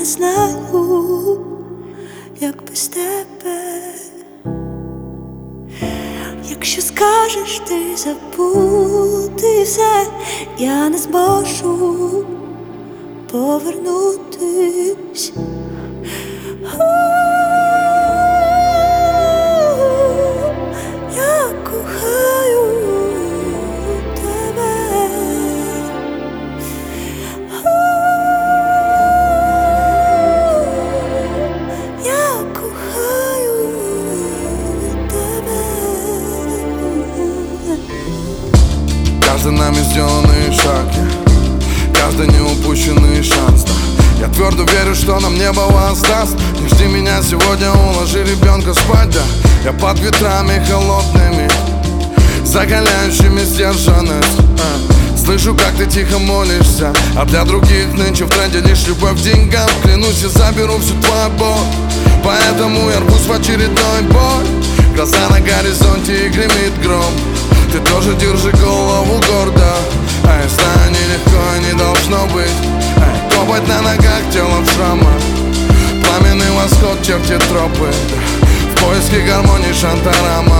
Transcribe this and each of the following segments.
знаю, як без тебе. Якщо скажеш ти забути все, я не зможу повернутись. Я кохаю тебе. Я кохаю тебе. Каждый нами сделанный шаг, каждый неупущенный шанс, да. Я твердо верю, что нам небо воздаст. Не жди меня сегодня, уложи ребенка спать, да. Я под ветрами холодными, закаляющими сдержанность. Слышу, как ты тихо молишься, а для других нынче в тренде лишь любовь к деньгам. Клянусь, я заберу всю твою боль, поэтому я рвусь в очередной бой. Глаза на горизонте и гремит гром. Ты тоже держи голову гордо. Я знаю, нелегко и не должно быть. Копоть на ногах, тело в шрамах, пламенный восход, чертит тропы. В поиске гармонии Шантарама.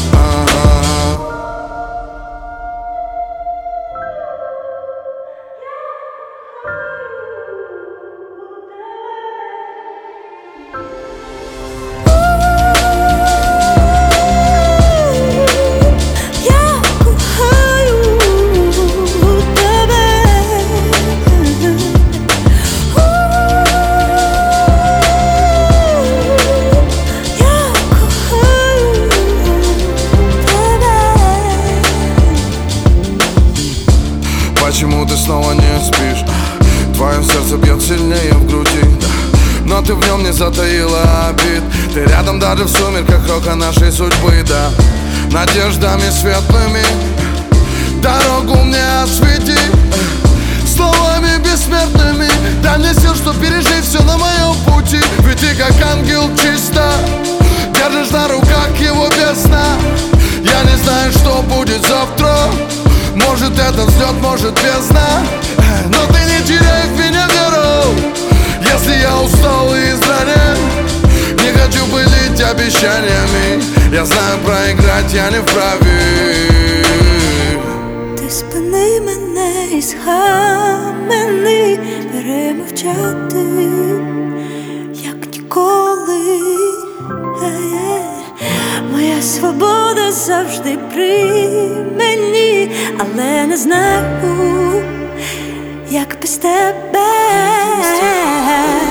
Почему ты снова не спишь? Твое сердце бьет сильнее в груди, да. Но ты в нем не затаила обид. Ты рядом даже в сумерках рока нашей судьбы, да. Надеждами светлыми дорогу мне освети, словами бессмертными дай мне сил, чтоб пережить все на моем пути. Ведь ты как ангел чисто держишь на руках его без сна. Я не знаю, что будет завтра. Может это взлет, может бездна. Но ты не теряй в меня веру, если я устал и изранен. Не хочу пылить обещаниями. Я знаю, проиграть я не вправе. Ти спини мене і схамени, перемовчати, як ніколи. Моя свобода завжди при мені, але не знаю, як без тебе.